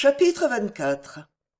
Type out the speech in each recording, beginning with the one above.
Chapitre 24.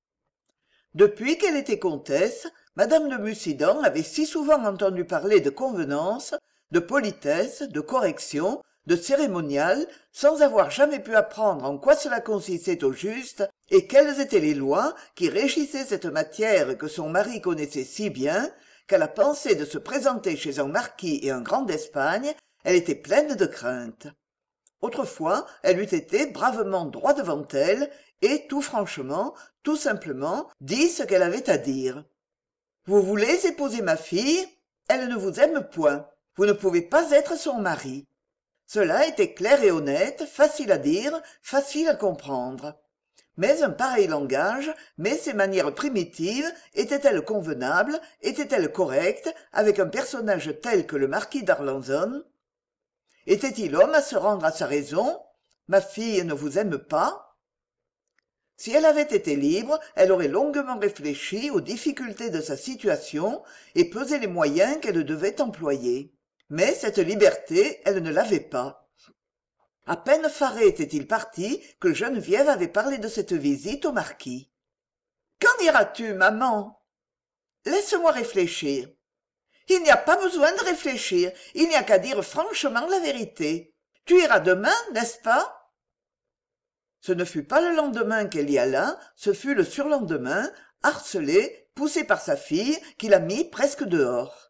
Depuis qu'elle était comtesse, madame de Mussidan avait si souvent entendu parler de convenance, de politesse, de correction, de cérémonial, sans avoir jamais pu apprendre en quoi cela consistait au juste, et quelles étaient les lois qui régissaient cette matière que son mari connaissait si bien, qu'à la pensée de se présenter chez un marquis et un grand d'Espagne, elle était pleine de crainte. Autrefois, elle eût été bravement droit devant elle, et tout franchement, tout simplement, dit ce qu'elle avait à dire. Vous voulez épouser ma fille? Elle ne vous aime point. Vous ne pouvez pas être son mari. Cela était clair et honnête, facile à dire, facile à comprendre. Mais un pareil langage, mais ces manières primitives, étaient-elles convenables, étaient-elles correctes, avec un personnage tel que le marquis d'Arlanzon? Était-il homme à se rendre à sa raison? Ma fille ne vous aime pas? Si elle avait été libre, elle aurait longuement réfléchi aux difficultés de sa situation et pesé les moyens qu'elle devait employer. Mais cette liberté, elle ne l'avait pas. À peine Faré était-il parti que Geneviève avait parlé de cette visite au marquis. « Qu'en diras-tu, maman ?»« Laisse-moi réfléchir. » « Il n'y a pas besoin de réfléchir, il n'y a qu'à dire franchement la vérité. Tu iras demain, n'est-ce pas ?» Ce ne fut pas le lendemain qu'elle y alla, ce fut le surlendemain, harcelée, poussée par sa fille, qui la mit presque dehors.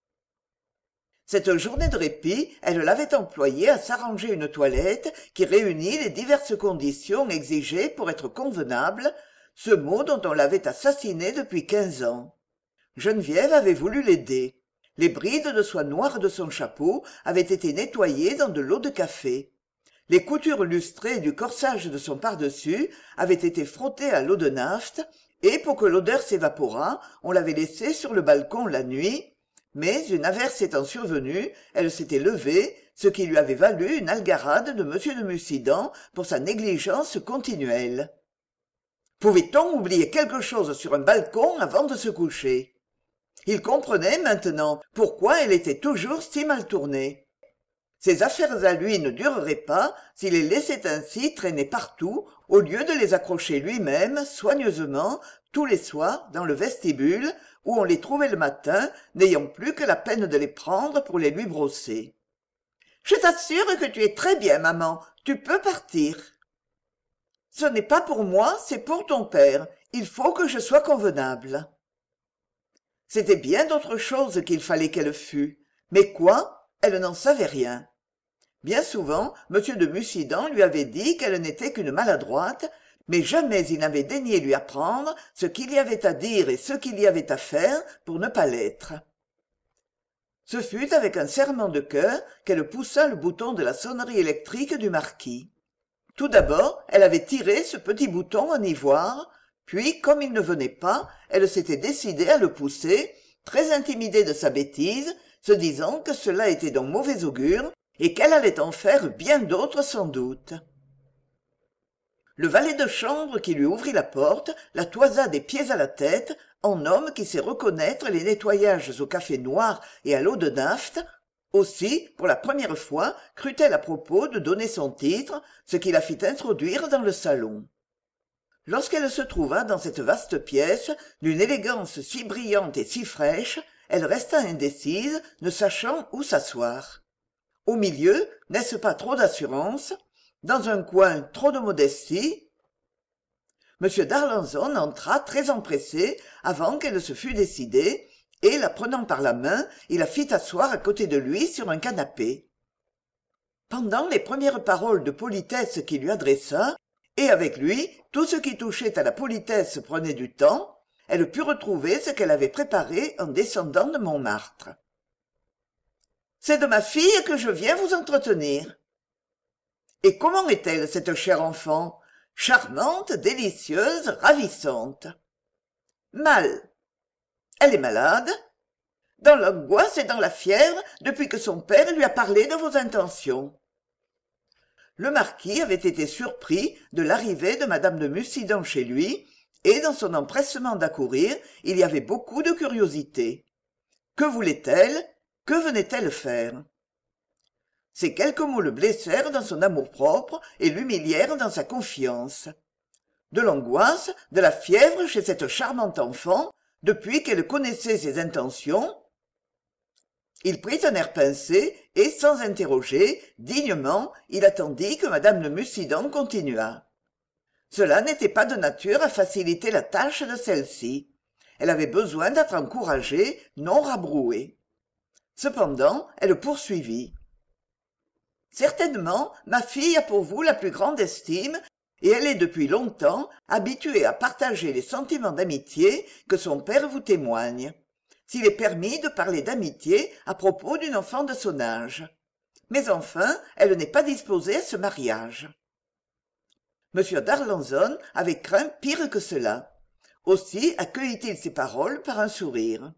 Cette journée de répit, elle l'avait employée à s'arranger une toilette qui réunit les diverses conditions exigées pour être convenable, ce mot dont on l'avait assassinée depuis 15 ans. Geneviève avait voulu l'aider. Les brides de soie noire de son chapeau avaient été nettoyées dans de l'eau de café. Les coutures lustrées du corsage de son pardessus avaient été frottées à l'eau de naphte, et pour que l'odeur s'évaporât, on l'avait laissée sur le balcon la nuit, mais une averse étant survenue, elle s'était levée, ce qui lui avait valu une algarade de M. de Mussidan pour sa négligence continuelle. Pouvait-on oublier quelque chose sur un balcon avant de se coucher? Il comprenait maintenant pourquoi elle était toujours si mal tournée. Ses affaires à lui ne dureraient pas s'il les laissait ainsi traîner partout, au lieu de les accrocher lui-même, soigneusement, tous les soirs, dans le vestibule, où on les trouvait le matin, n'ayant plus que la peine de les prendre pour les lui brosser. « Je t'assure que tu es très bien, maman, tu peux partir. »« Ce n'est pas pour moi, c'est pour ton père. Il faut que je sois convenable. » C'était bien d'autre chose qu'il fallait qu'elle fût. Mais quoi? Elle n'en savait rien. Bien souvent, M. de Mussidan lui avait dit qu'elle n'était qu'une maladroite, mais jamais il n'avait daigné lui apprendre ce qu'il y avait à dire et ce qu'il y avait à faire pour ne pas l'être. Ce fut avec un serrement de cœur qu'elle poussa le bouton de la sonnerie électrique du marquis. Tout d'abord, elle avait tiré ce petit bouton en ivoire, puis, comme il ne venait pas, elle s'était décidée à le pousser, très intimidée de sa bêtise, se disant que cela était d'un mauvais augure et qu'elle allait en faire bien d'autres sans doute. Le valet de chambre qui lui ouvrit la porte la toisa des pieds à la tête, en homme qui sait reconnaître les nettoyages au café noir et à l'eau de naphte. Aussi, pour la première fois, crut-elle à propos de donner son titre, ce qui la fit introduire dans le salon. Lorsqu'elle se trouva dans cette vaste pièce, d'une élégance si brillante et si fraîche, elle resta indécise, ne sachant où s'asseoir. Au milieu, n'est-ce pas trop d'assurance? Dans un coin, trop de modestie? M. d'Arlanzon entra très empressé avant qu'elle se fût décidée, et, la prenant par la main, il la fit asseoir à côté de lui sur un canapé. Pendant les premières paroles de politesse qu'il lui adressa, et avec lui, tout ce qui touchait à la politesse prenait du temps, elle put retrouver ce qu'elle avait préparé en descendant de Montmartre. « C'est de ma fille que je viens vous entretenir. »« Et comment est-elle, cette chère enfant? Charmante, délicieuse, ravissante. »« Mal. Elle est malade. Dans l'angoisse et dans la fièvre depuis que son père lui a parlé de vos intentions. » Le marquis avait été surpris de l'arrivée de madame de Mussidan chez lui, et dans son empressement d'accourir, il y avait beaucoup de curiosité. Que voulait-elle? Que venait-elle faire? Ces quelques mots le blessèrent dans son amour-propre et l'humilièrent dans sa confiance. de l'angoisse, de la fièvre chez cette charmante enfant, depuis qu'elle connaissait ses intentions. Il prit un air pincé et, sans interroger, dignement, il attendit que madame de Mussidan continuât. Cela n'était pas de nature à faciliter la tâche de celle-ci. Elle avait besoin d'être encouragée, non rabrouée. Cependant, elle poursuivit. « Certainement, ma fille a pour vous la plus grande estime, et elle est depuis longtemps habituée à partager les sentiments d'amitié que son père vous témoigne, s'il est permis de parler d'amitié à propos d'une enfant de son âge. Mais enfin, elle n'est pas disposée à ce mariage. » M. d'Arlanzon avait craint pire que cela. Aussi accueillit-il ces paroles par un sourire.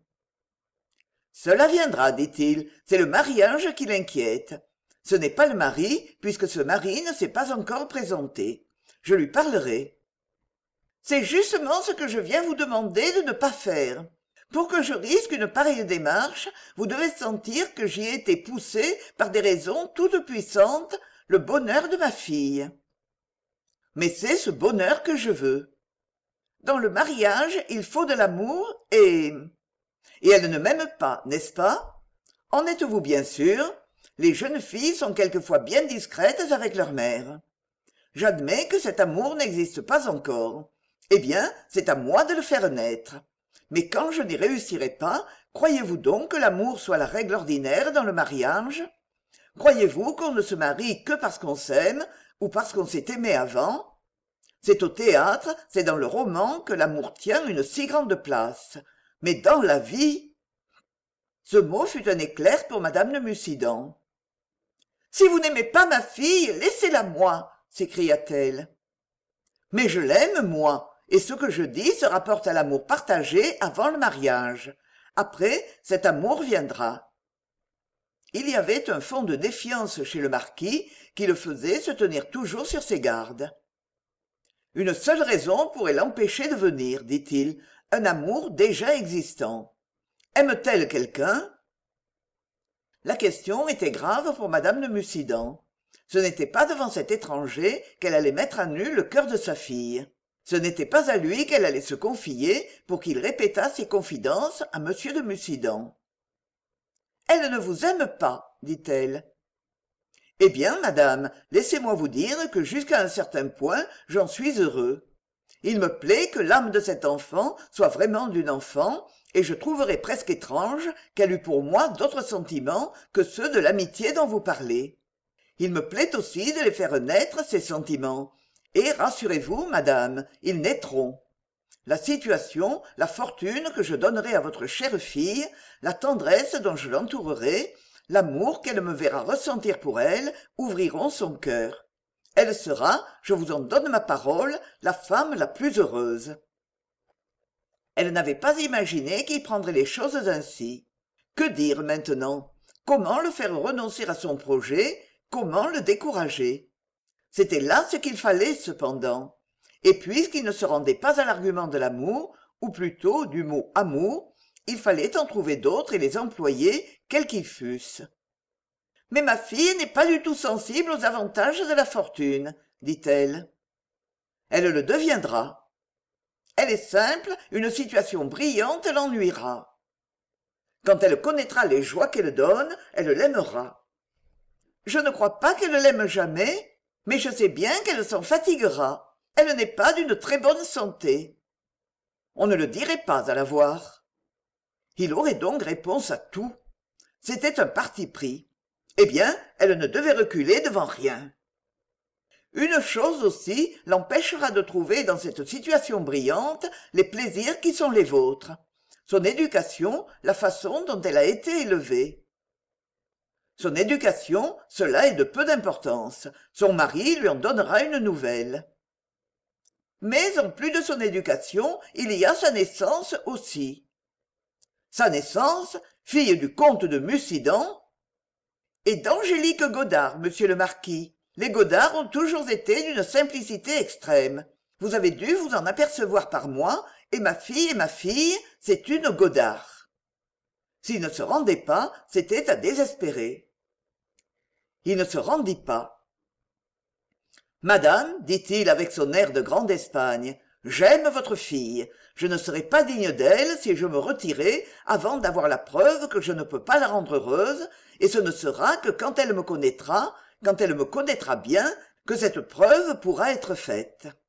« Cela viendra, dit-il, c'est le mariage qui l'inquiète. Ce n'est pas le mari, puisque ce mari ne s'est pas encore présenté. Je lui parlerai. »« C'est justement ce que je viens vous demander de ne pas faire. Pour que je risque une pareille démarche, vous devez sentir que j'y ai été poussé par des raisons toutes puissantes, le bonheur de ma fille. Mais c'est ce bonheur que je veux. Dans le mariage, il faut de l'amour et elle ne m'aime pas, n'est-ce pas? En êtes-vous bien sûr? Les jeunes filles sont quelquefois bien discrètes avec leur mère. J'admets que cet amour n'existe pas encore. Eh bien, c'est à moi de le faire naître. Mais quand je n'y réussirai pas, croyez-vous donc que l'amour soit la règle ordinaire dans le mariage? Croyez-vous qu'on ne se marie que parce qu'on s'aime ou parce qu'on s'est aimé avant? C'est au théâtre, c'est dans le roman que l'amour tient une si grande place. Mais dans la vie... Ce mot fut un éclair pour madame de Mussidan. « Si vous n'aimez pas ma fille, laissez-la moi !» s'écria-t-elle. « Mais je l'aime, moi, et ce que je dis se rapporte à l'amour partagé avant le mariage. Après, cet amour viendra. » Il y avait un fond de défiance chez le marquis qui le faisait se tenir toujours sur ses gardes. « Une seule raison pourrait l'empêcher de venir, dit-il, un amour déjà existant. Aime-t-elle quelqu'un ?» La question était grave pour madame de Mussidan. Ce n'était pas devant cet étranger qu'elle allait mettre à nu le cœur de sa fille. Ce n'était pas à lui qu'elle allait se confier pour qu'il répétât ses confidences à monsieur de Mussidan. « Elle ne vous aime pas, dit-elle. « Eh bien, madame, laissez-moi vous dire que jusqu'à un certain point, j'en suis heureux. Il me plaît que l'âme de cet enfant soit vraiment d'une enfant, et je trouverais presque étrange qu'elle eût pour moi d'autres sentiments que ceux de l'amitié dont vous parlez. Il me plaît aussi de les faire naître, ces sentiments, et rassurez-vous, madame, ils naîtront. La situation, la fortune que je donnerai à votre chère fille, la tendresse dont je l'entourerai, l'amour qu'elle me verra ressentir pour elle, ouvriront son cœur. Elle sera, je vous en donne ma parole, la femme la plus heureuse. » Elle n'avait pas imaginé qu'il prendrait les choses ainsi. Que dire maintenant? Comment le faire renoncer à son projet? Comment le décourager? C'était là ce qu'il fallait cependant. Et puisqu'il ne se rendait pas à l'argument de l'amour, ou plutôt du mot amour, il fallait en trouver d'autres et les employer, quels qu'ils fussent. « Mais ma fille n'est pas du tout sensible aux avantages de la fortune, dit-elle. Elle le deviendra. Elle est simple, une situation brillante l'ennuiera. Quand elle connaîtra les joies qu'elle donne, elle l'aimera. Je ne crois pas qu'elle l'aime jamais, mais je sais bien qu'elle s'en fatiguera. Elle n'est pas d'une très bonne santé. On ne le dirait pas à la voir. » Il aurait donc réponse à tout. C'était un parti pris. Eh bien, elle ne devait reculer devant rien. Une chose aussi l'empêchera de trouver dans cette situation brillante les plaisirs qui sont les vôtres. Son éducation, la façon dont elle a été élevée. Son éducation, cela est de peu d'importance. Son mari lui en donnera une nouvelle. Mais en plus de son éducation, il y a sa naissance aussi. Sa naissance, fille du comte de Mussidan, et d'Angélique Godard, monsieur le marquis. Les Godard ont toujours été d'une simplicité extrême. Vous avez dû vous en apercevoir par moi, et ma fille, c'est une Godard. S'il ne se rendait pas, c'était à désespérer. Il ne se rendit pas. madame dit-il avec son air de grande Espagne, j'aime votre fille. Je ne serais pas digne d'elle si je me retirais avant d'avoir la preuve que je ne peux pas la rendre heureuse, et ce ne sera que quand elle me connaîtra bien, que cette preuve pourra être faite.